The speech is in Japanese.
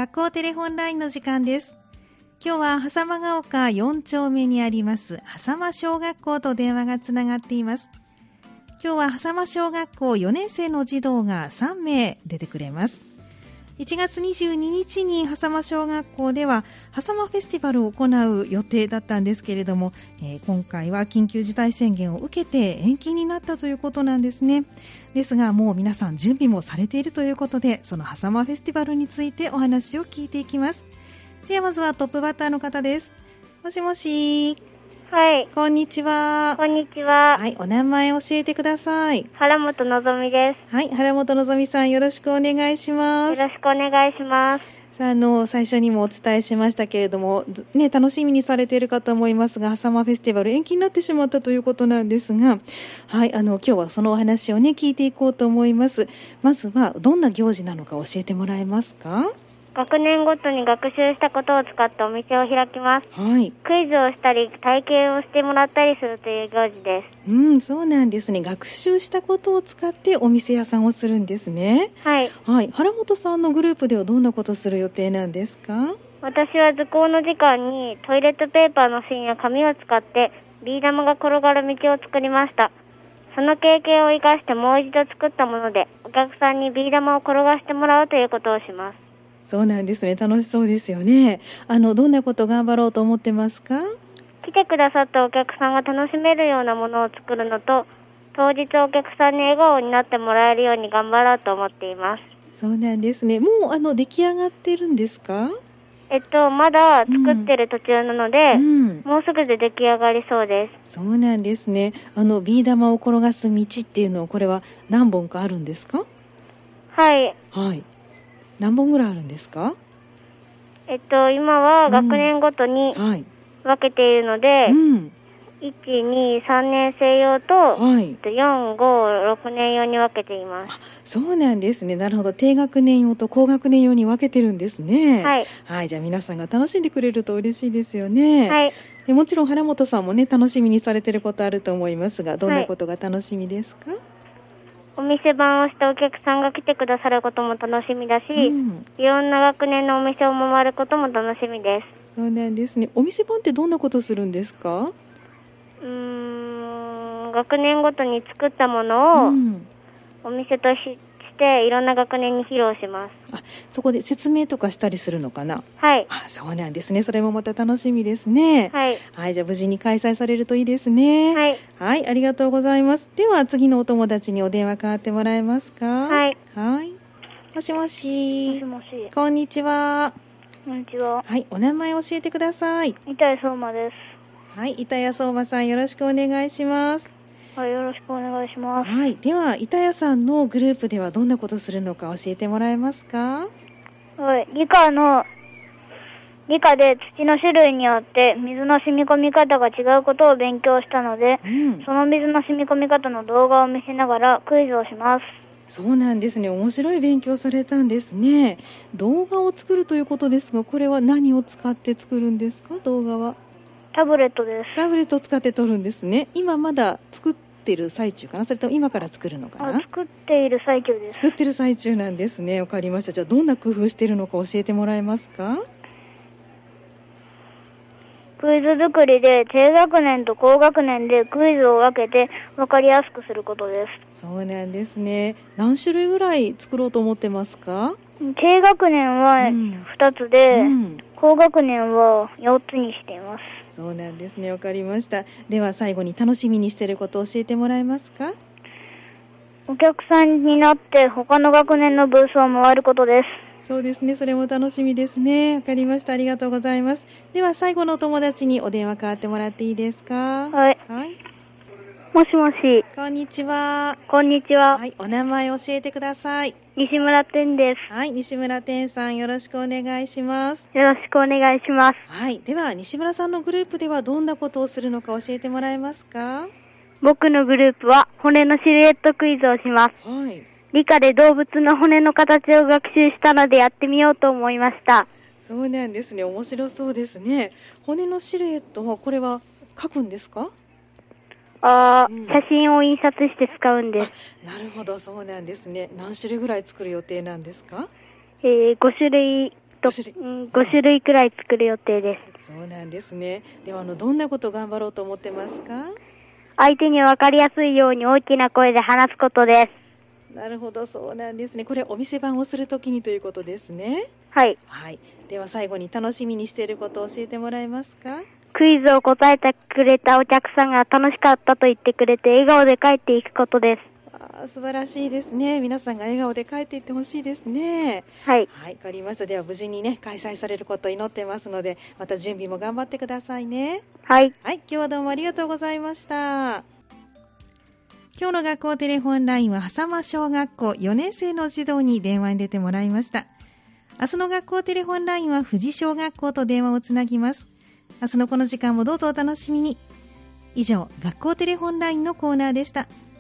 学校テレホンラインの時間です。今日は狭間が丘4丁目にあります狭間小学校と電話がつながっています。今日は狭間小学校4年生の児童が3名出てくれます。1月22日に狭間小学校では狭間フェスティバルを行う予定だったんですけれども、今回は緊急事態宣言を受けて延期になったということなんですね。ですがもう皆さん準備もされているということで、その狭間フェスティバルについてお話を聞いていきます。ではまずはトップバッターの方です。もしもし。 はい。 こんにちは。 こんにちは。 はい、お名前教えてください。 原本のぞみです。 はい、原本のぞみさんよろしくお願いします。 よろしくお願いします。 さあ、最初にもお伝えしましたけれども、ね、楽しみにされているかと思いますが、狭間フェスティバル延期になってしまったということなんですが、はい、今日はそのお話をね、聞いていこうと思います。まずは、どんな行事なのか教えてもらえますか？ 学年ごとに学習したことを使ってお店を開きます。 はい。 クイズをしたり、体験をしてもらったりするという行事です。 そうなんですね。学習したことを使ってお店屋さんをするんですね。 はい。 はい。原本さんのグループではどんなことをする予定なんですか？ 私は図工の時間にトイレットペーパーの芯や紙を使ってビー玉が転がる道を作りました。その経験を生かしてもう一度作ったもので、お客さんにビー玉を転がしてもらうということをします。 そうなんですね。楽しそうですよね。どんなこと頑張ろうと思ってますか？ 来てくださったお客さんが楽しめるようなものを作るのと、当日お客さんに笑顔になってもらえるように頑張ろうと思っています。 そうなんですね。もう出来上がってるんですか？ まだ作ってる途中なので、もうすぐで出来上がりそうです。 そうなんですね。ビー玉を転がす道っていうのは、これは何本かあるんですか？ はい。 はい。何本ぐらいあるんですか？ 今は学年ごとに分けているので、1、2、3年生用と、4、5、6年用に分けています。 そうなんですね。なるほど。低学年用と高学年用に分けてるんですね。 はい。 はい。じゃあ皆さんが楽しんでくれると嬉しいですよね。 はい。 でもちろん原本さんもね、楽しみにされてることあると思いますが、どんなことが楽しみですか？ お店番をしてお客さんが来てくださることも楽しみだし、いろんな学年のお店を回ることも楽しみです。 そうなんですね。お店番ってどんなことするんですか？ 学年ごとに作ったものをお店としていろんな学年に披露します。 そこで説明とかしたりするのかな？ はい。 そうなんですね。それもまた楽しみですね。 はい。 はい、じゃあ無事に開催されるといいですね。 はい。 はい、ありがとうございます。では次のお友達にお電話代わってもらえますか？ はい。 はい。もしもし。 もしもし。 こんにちは。 こんにちは。 はい、お名前教えてください。 板谷相馬です。 はい、板谷相馬さんよろしくお願いします。 はい、よろしくお願いします。 はい、では板谷さんのグループではどんなことするのか教えてもらえますか？ はい、理科で土の種類によって水の染み込み方が違うことを勉強したので、その水の染み込み方の動画を見せながらクイズをします。 そうなんですね。面白い勉強されたんですね。動画を作るということですが、これは何を使って作るんですか？動画は。 タブレットです。 タブレットを使って撮るんですね。今まだ作ってる最中かな？それとも今から作るのかな？ 作っている最中です。 作ってる最中なんですね。わかりました。じゃあどんな工夫しているのか教えてもらえますか？ クイズ作りで低学年と高学年でクイズを分けて分かりやすくすることです。 そうなんですね。何種類ぐらい作ろうと思ってますか？ 低学年は2つで、高学年は4つにしています。 そうなんですね。わかりました。では最後に楽しみにしていることを教えてもらえますか？ お客さんになって他の学年のブースを回ることです。 そうですね。それも楽しみですね。わかりました。ありがとうございます。では最後のお友達にお電話代わってもらっていいですか？ はい。 はい。 もしもし。 こんにちは。 こんにちは。 はい。お名前教えてください。 西村天です。 はい。西村天さんよろしくお願いします。 よろしくお願いします。 はい。では西村さんのグループではどんなことをするのか教えてもらえますか？ 僕のグループは骨のシルエットクイズをします。 はい。 理科で動物の骨の形を学習したのでやってみようと思いました。 そうなんですね。面白そうですね。骨のシルエットはこれは書くんですか？ 写真を印刷して使うんです。 なるほど、そうなんですね。何種類ぐらい作る予定なんですか？ 5種類 5種類くらい作る予定です。 そうなんですね。ではどんなこと頑張ろうと思ってますか？ 相手に分かりやすいように大きな声で話すことです。 なるほど、そうなんですね。これお店番をするときにということですね。 はい。 はい。では最後に楽しみにしていることを教えてもらえますか？ クイズを答えてくれたお客さんが楽しかったと言ってくれて笑顔で帰っていくことです。 素晴らしいですね。皆さんが笑顔で帰っていってほしいですね。 はい。 はい、わかりました。では無事にね、開催されることを祈ってますので、また準備も頑張ってくださいね。 はい。 はい、今日はどうもありがとうございました。今日の学校テレフォンラインは狭間小学校4年生の児童に電話に出てもらいました。明日の学校テレフォンラインは富士小学校と電話をつなぎます。明日のこの時間もどうぞお楽しみに。以上、学校テレフォンラインのコーナーでした。